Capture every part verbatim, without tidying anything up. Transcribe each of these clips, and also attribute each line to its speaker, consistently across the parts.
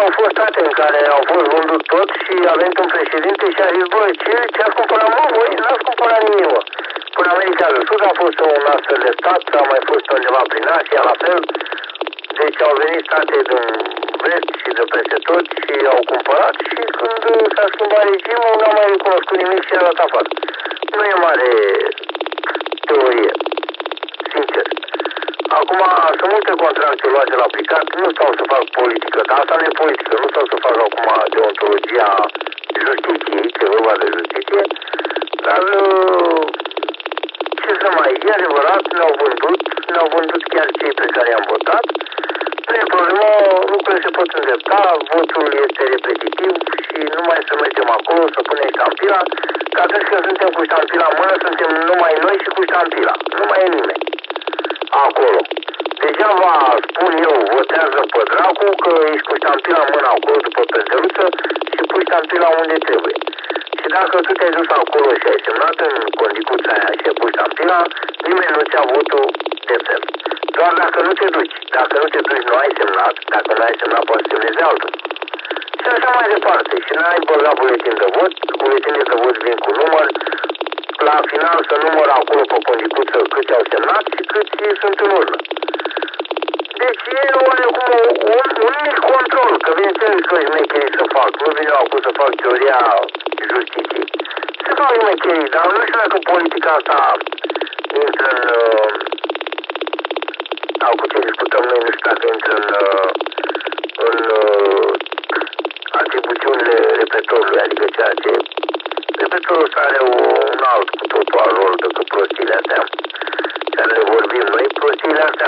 Speaker 1: au fost state în care au fost vândut tot și a venit un președinte și a zis, bă, ce, ce ați cumpărat, mă, voi n-ați cumpărat nimic, mă. Până America de Sud a fost un astfel de stat, a mai fost undeva prin Asia, la fel. Deci au venit state din vest și de peste tot și au cumpărat și când s-a schimbat regimul, n-au mai recunoscut nimic și a dat afară. Nu e mare teorie, sincer. Acum, sunt multe contracte luate la aplicat, nu stau să fac politică, dar asta nu e politică, nu stau să fac acum deontologia justiției, că e vorba de justiție, dar ce să mai, e adevărat, ne-au vândut, ne-au vândut chiar cei pe care i-am votat, nu e problemă, lucrurile se pot îndrepta, votul este repetitiv și nu mai să mergem acolo, să punem ștampila, că atunci când suntem cu ștampila în mână, suntem numai noi și cu ștampila, nu mai e nimeni acolo. Degeaba spun eu, votează pe dracu, că ești cu ștampila în mână acolo după pendeluță și pui ștampila unde trebuie. Și dacă tu te-ai dus acolo și ai semnat în condicuța aia și ai pus ștampila, nimeni nu ți-a votul de fel. Doar dacă nu te duci. Dacă nu te duci, nu ai semnat. Dacă nu ai semnat, poți să semnezi altul. Și așa mai departe. Și n-ai băgat buletin de vot. Buletinii de vot vin cu număr. La final să numără acolo pe condicuță câți au semnat și câți sunt în urmă. Deci e oarecum un, un mic control, că bineînțeles că șmecherii să fac, nu vine acum să fac teoria justiției. Se fac șmecherii, dar nu știu dacă politica asta intră în... sau cu ce discutăm noi, nu știu dacă intră în, în atribuțiunile repetitorului, adică ceea ce... Repetitorul ăsta are un alt cu totul alt rol decât prostiile astea, care le vorbim noi. Prostiile astea,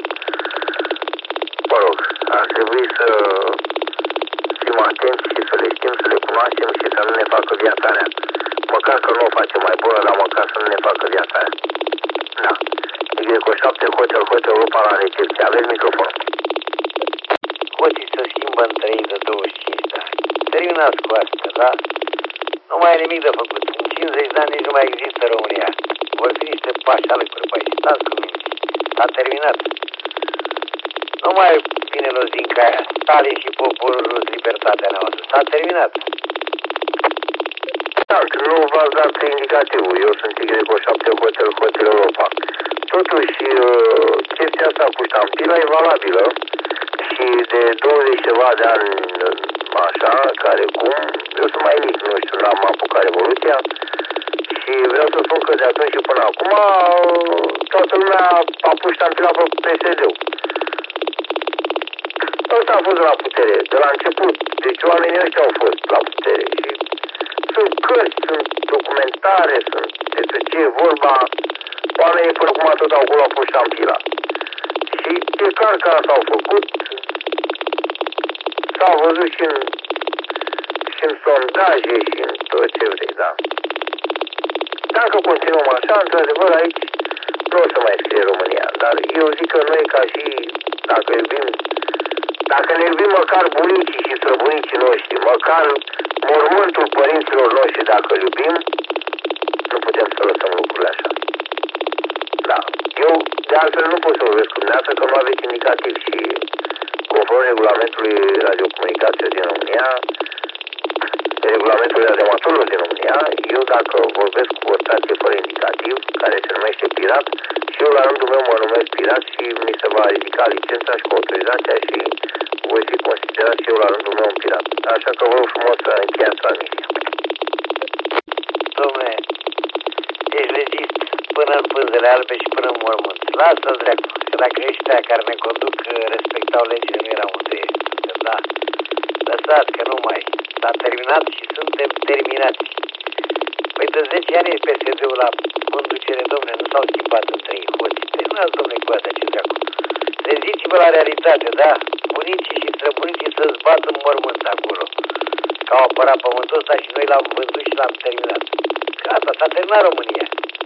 Speaker 1: mă rog, ar trebui să fim atenți și să le știm, să le cunoaștem și să nu ne facă viața rea. Măcar că nu o facem mai bună, dar măcar să nu ne facă viața rea. Da. Y șapte, Hotel, Hotel, Europa la recepție. Aveți microfon.
Speaker 2: Hoții se schimbă în trei de douăzeci și cinci de ani. Terminați cu astea, da? Nu mai e nimic de făcut. În cincizeci de ani nici nu mai există România. Vor fi niște pași alături, băi. Stați cu mine. S-a terminat. Nu mai vine lozinca aia. Stalin și poporul rus, libertatea noastră. S-a terminat.
Speaker 1: Da, nu v-ați dat indicativul. Eu sunt Y șapte, Hotel, Hotel Europa. Totuși, chestia asta cu ștampila e valabilă și de douăzeci ceva de ani așa, care cum, eu sunt mai mic, nu știu, n-am apucat Revoluția și vreau să spun că de atunci și până acum toată lumea a pus ștampila pe P S D-ul. Ăsta a fost la putere, de la început, deci oamenii ăștia au fost la putere și sunt cărți, sunt documentare, sunt despre ce e vorba, oamenii până acum tot acolo au pus ștampila. Și e clar că asta au făcut, s-a văzut și în, și în sondaje și în tot ce vrei, da. Dacă continuăm așa, într-adevăr, aici nu o să mai scrie România, dar eu zic că noi ca și, dacă iubim, dacă ne iubim măcar bunicii și străbunicii noștri, măcar mormântul părinților noștri, dacă îl iubim, nu putem să lăsăm lucrurile așa. Da. Eu, de altfel, nu pot să vorbesc cu dumneavoastră, că nu aveți indicativ și conform regulamentului radiocomunicației din România, regulamentul radioamatorilor din România, eu dacă vorbesc cu o stație fără indicativ, care se numește pirat, și eu la rândul meu mă numesc pirat și mi se va ridica licența și cu autorizația și voi fi considerat și eu la rândul meu un pirat. Așa că vă rog frumos să încheiați transmisia.
Speaker 2: Dom'le, ești legist până în pânzele albe și până în mormânt. Lasă-l dreapta, că dacă ăștia care ne conduc respectau legile, nu eram unde e. Da. Lăsați că nu mai. S-a terminat și suntem terminați. Păi de zece ani P S D-ul la conducere, domne, nu s-au schimbat în trei hoți. Terminați, domne, cu astea, ce dracu. Treziți-vă la realitate, da? Bunicii și străbunicii să-ți bată în mormânt acolo. Că au apărat pământul ăsta și noi l-am vândut și l-am terminat. Gata, s-a terminat România.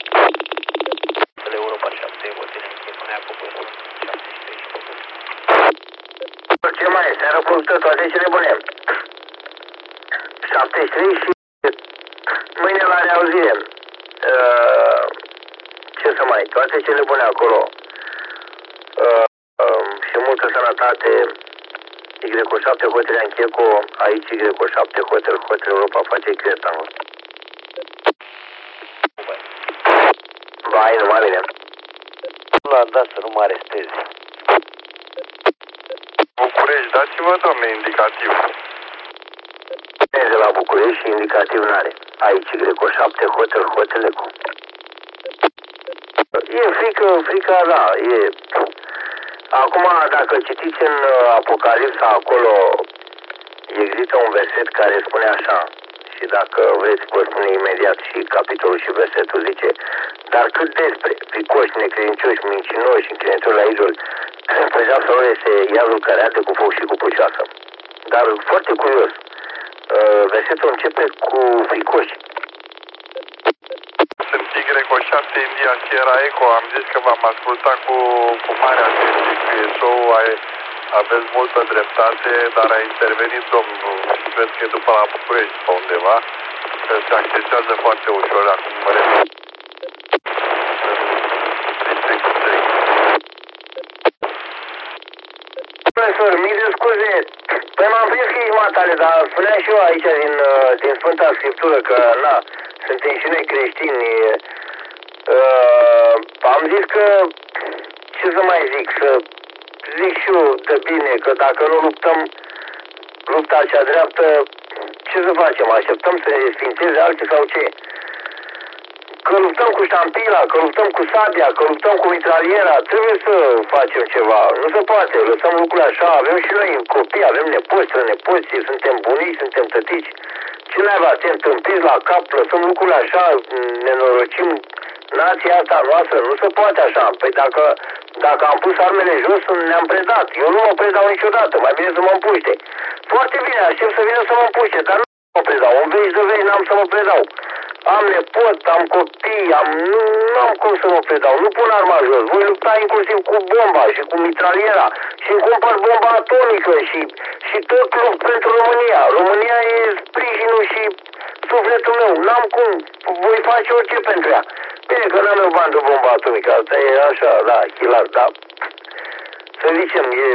Speaker 2: Europa șapte, votele închepunea cu băietul șaptesprezece și cu
Speaker 1: ce mai este? Seară plăcută, toate cele bune. șaptezeci și trei și mâine la reauzire. Uh, ce să mai, toate cele bune acolo. Uh, uh, și multă sănătate. Y cu șapte Hotel Ancheco, aici Y cu șapte Hotel, Hotel Europa face Crestangul. Vai, numai bine.
Speaker 2: Nu l-am dat să nu mă aresteze.
Speaker 3: București, dați-vă, domne, indicativ.
Speaker 1: De la București și indicativ n-are. Aici Y cu șapte Hotel, Hotel Eco. E frică, frica, da, e... Acum, dacă citiți în Apocalipsa, acolo există un verset care spune așa, și dacă vreți vă spune imediat și capitolul și versetul, zice: dar cât despre fricoși, necredincioși, mincinoși, închinători la idol, pedeapsa lor este iazul care arde cu foc și cu pucioasă. Dar foarte curios, versetul începe cu fricoși.
Speaker 3: Sunt Y cu șapte India Sierra Eco. Am zis că v-am ascultat cu, cu mare atenție cu E S O-ul. Aveți multă dreptate, dar a intervenit domnul și cred că e după la București pe undeva, că se accesează foarte ușor. Acum mă refer.
Speaker 1: Profesor, mii de scuze. Păi m-am prins că ești matale, dar spuneam și eu aici din, din Sfânta Scriptură că, na, suntem și noi creștini. Uh, am zis că, ce să mai zic, să zic și eu de bine, că dacă nu luptăm lupta cea dreaptă, ce să facem? Așteptăm să ne sfințeze alții sau ce? Că luptăm cu ștampila, că luptăm cu sabia, că luptăm cu mitraliera, trebuie să facem ceva. Nu se poate, lăsăm lucrurile așa, avem și noi copii, avem nepoți, nepoți, suntem bunici, suntem tătici. Ce naiba, suntem tâmpiți la cap, lăsăm lucrurile așa, nenorocim nația asta noastră, nu se poate așa. Păi dacă, dacă am pus armele jos, ne-am predat. Eu nu mă predau niciodată, mai bine să mă împuște. Foarte bine, aștept să vină să mă împuște, dar nu mă predau. În veci de veci n-am să mă predau. Am nepot, am copii, am... nu am cum să mă predau, nu pun arma jos. Voi lupta inclusiv cu bomba și cu mitraliera și îmi cumpăr bomba atomică și, și tot lupt pentru România. România e sprijinul și sufletul meu, n-am cum, voi face orice pentru ea. Bine că n-am eu bani de bomba atomică, asta e așa, da, hilar, da. Să zicem, e...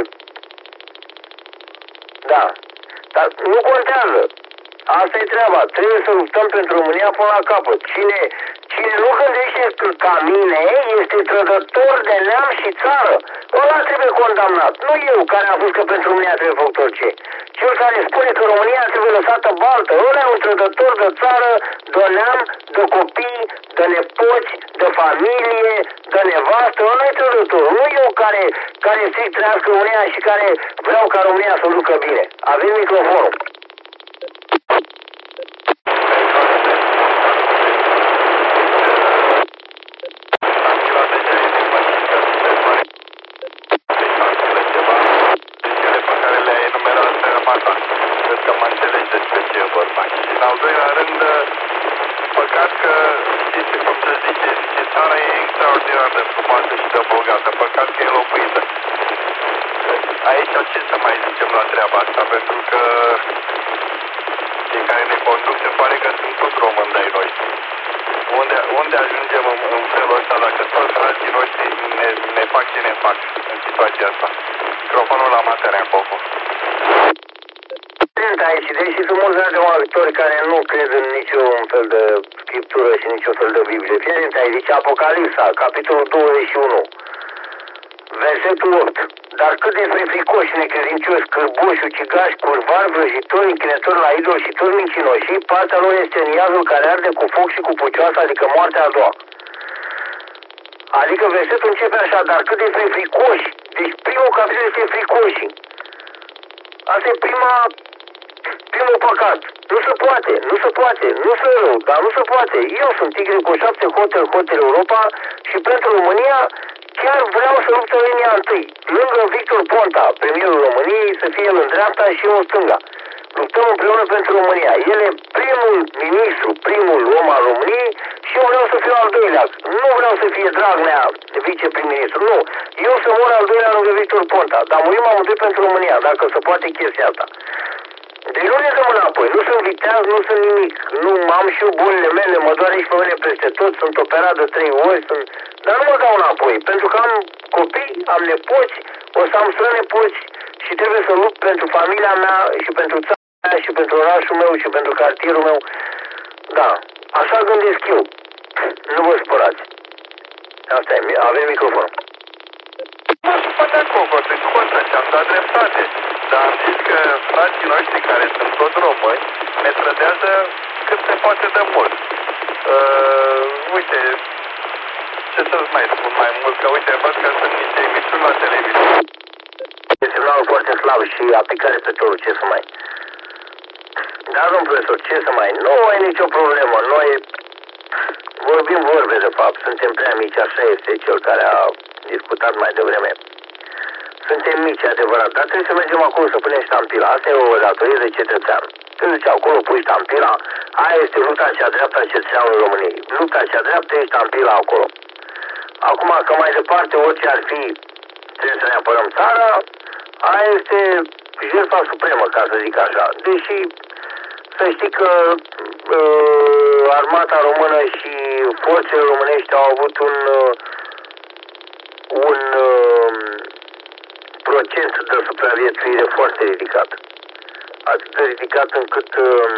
Speaker 1: Da, dar nu contează. Asta e treaba. Trebuie să luptăm pentru România până la capăt. Cine, cine nu gândește ca mine este trădător de neam și țară. Ăla trebuie condamnat. Nu eu care am spus că pentru România trebuie făcut orice. Cel care spune că România trebuie lăsată baltă. Ăla e un trădător de țară, de neam, de copii, de nepoți, de familie, de nevastă. Ăla e trădător. Nu eu care, care strict trăiască România și care vreau ca România să o ducă bine. Avem microfonul.
Speaker 3: Cred că mă înțelegi despre ce e vorba. Și în al doilea rând, păcat că, este cum se zice, zice, țara e extraordinar de frumoasă și de bogată. Păcat că e locuită. Aici ce să mai zicem la treaba asta? Pentru că cei care ne conduc se pare că sunt tot români de-ai noștri. Unde, unde ajungem în, în felul ăsta dacă toți frații noștri ne, ne fac ce ne fac în situația asta? Microfonul la Materea Coco.
Speaker 1: Aici, deși sunt mulți radioactori care nu cred în niciun fel de scriptură și niciun fel de Biblie. Fii atent, aici zice Apocalipsa, capitolul douăzeci și unu, versetul opt. Dar cât despre fricoși, necredincioși, cârboși, ucigași, curvari, vrăjitori, închinători la idol și toți mincinoși, partea lor este în iazul care arde cu foc și cu pucioasă, adică moartea a doua. Adică versetul începe așa, dar cât despre fricoși, deci primul capitol este fricoșii. Asta e prima... primul păcat. Nu se poate, nu se poate, nu se rău, dar nu se poate. Eu sunt Y cu șapte Hotel, Hotel Europa și pentru România chiar vreau să lupt în linia întâi. Lângă Victor Ponta, premierul României, să fie el în dreapta și eu în stânga. Luptăm împreună pentru România. El e primul ministru, primul om al României și eu vreau să fiu al doilea. Nu vreau să fie Dragnea viceprim-ministru, nu. Eu să mor al doilea lângă Victor Ponta, dar murim amândoi pentru România, dacă se poate chestia asta. Deci nu ne dăm înapoi, nu sunt viteaz, nu sunt nimic, nu am și eu bolile mele, mă doare și pe mine peste tot, sunt operat de trei ori, sunt... dar nu mă dau înapoi, pentru că am copii, am nepoți, o să am strănepoți și trebuie să lupt pentru familia mea și pentru țara mea și pentru orașul meu și pentru cartierul meu. Da, așa gândesc eu. Nu vă spărați. Asta e, avem microfon.
Speaker 3: Nu sunt poate acolo, sunt contra și am dat dreptate. Dar am zis că frații noștri care sunt toți români ne trădează cât se poate de mult. Uh, uite, ce să-ți mai spun mai mult, că uite, văd că sunt niște emisiuni la televiziune.
Speaker 1: E semnalul foarte slab și a picat receptorul, ce să mai... Da, domnul profesor, ce să mai... Nu ai nicio problemă, noi vorbim vorbe, de fapt, suntem prea mici, așa este cel care a discutat mai devreme. Suntem mici, adevărat, dar trebuie să mergem acolo să punem ștampila. Asta e o datorie de cetățean. Te duci acolo, pui ștampila, aia este lupta cea dreaptă a cetățeanului României. Lupta cea dreaptă e ștampila acolo. Acum, că mai departe, orice ar fi, trebuie să ne apărăm țara, aia este jertfa supremă, ca să zic așa. Deși, să știi că uh, armata română și forțele românești au avut un, uh, un uh, procent de supraviețuire foarte ridicat. Atât de ridicat încât uh,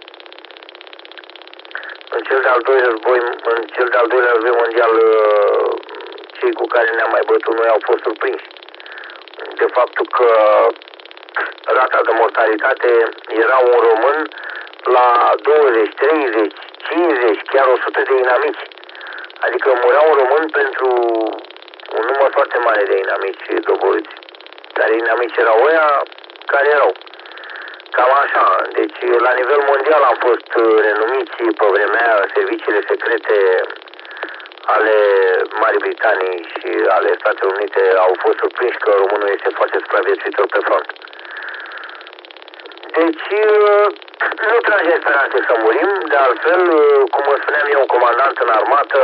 Speaker 1: în cel de-al doilea război, în cel de-al doilea război mondial, uh, cei cu care ne-am mai bătut noi au fost surprinși de faptul că rata de mortalitate era un român la douăzeci, treizeci, cincizeci, chiar o sută de inamici. Adică murea un român pentru un număr foarte mare de inamici doborâți. Care inamici erau ăia care erau. Cam așa. Deci la nivel mondial am fost renumiți pe vremea aia, serviciile secrete ale Marii Britanii și ale Statelor Unite au fost surprinși că românul este foarte supraviețuitor pe front. Deci nu tragem speranțe să murim, de altfel, cum îmi spuneam eu, un comandant în armată,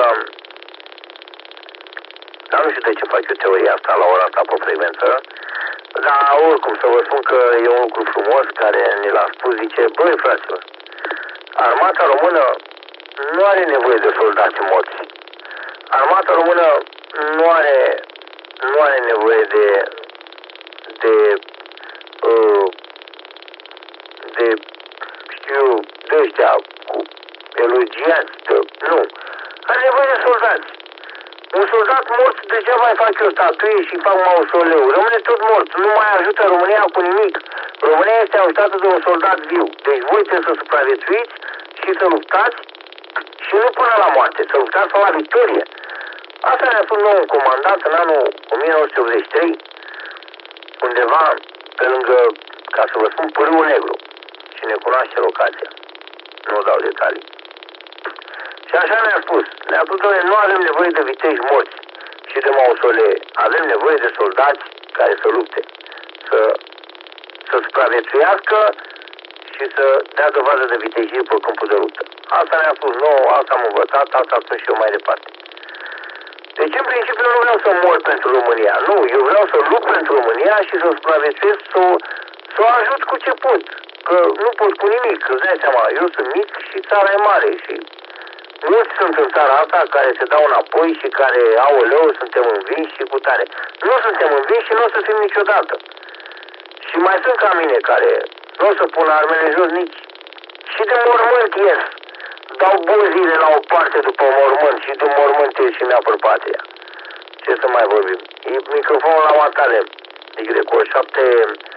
Speaker 1: dar nu știu de ce fac eu teoria asta la ora asta pe frecvență, dar oricum să vă spun că e un lucru frumos care ne l-a spus, zice, băi fraților, armata română nu are nevoie de soldați morți. Armata română nu are, nu are nevoie de de uh, de știu de ăștia cu elogiați, de, nu. Are nevoie de soldați. Un soldat mort degeaba mai fac eu statuie și fac mausoleu. Rămâne tot mort. Nu mai ajută România cu nimic. România este ajutată de un soldat viu. Deci voi trebuie să supraviețuiți și să luptați și nu până la moarte. Să luptați până la victorie. Asta ne-a spus nou un comandant în anul o mie nouă sute optzeci și trei, undeva pe lângă, ca să vă spun, Pârâul Negru. Și ne cunoaște locația. Nu dau detalii. Și așa ne-a spus. Ne-a spus, doamne, nu avem nevoie de viteji morți și de mausolee. Avem nevoie de soldați care să lupte. Să, să supraviețuiască și să dea dovadă de vitejie pe câmpul de luptă. Asta ne-a spus nouă, asta am învățat, asta spun și eu mai departe. Deci, în principiu, eu nu vreau să mor pentru România. Nu, eu vreau să lupt pentru România și să supraviețuiesc, să, să o ajut cu ce pot. Că nu pot cu nimic, îți dai seama, eu sunt mic și țara e mare și mulți sunt în țara asta care se dau înapoi și care, aoleu, suntem învinși și cu tare. Nu suntem învinși și nu o să fim niciodată. Și mai sunt ca mine care nu o să pun armele jos nici și de mormânt ies. Dau buzile la o parte după mormânt și de mormânt ies și mi-apăr patria. Ce să mai vorbim? E microfonul la matale. Adică de cu o șapte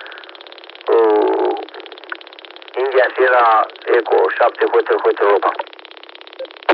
Speaker 1: uh, India Sierra Eco șapte Hotel Hotel Europa.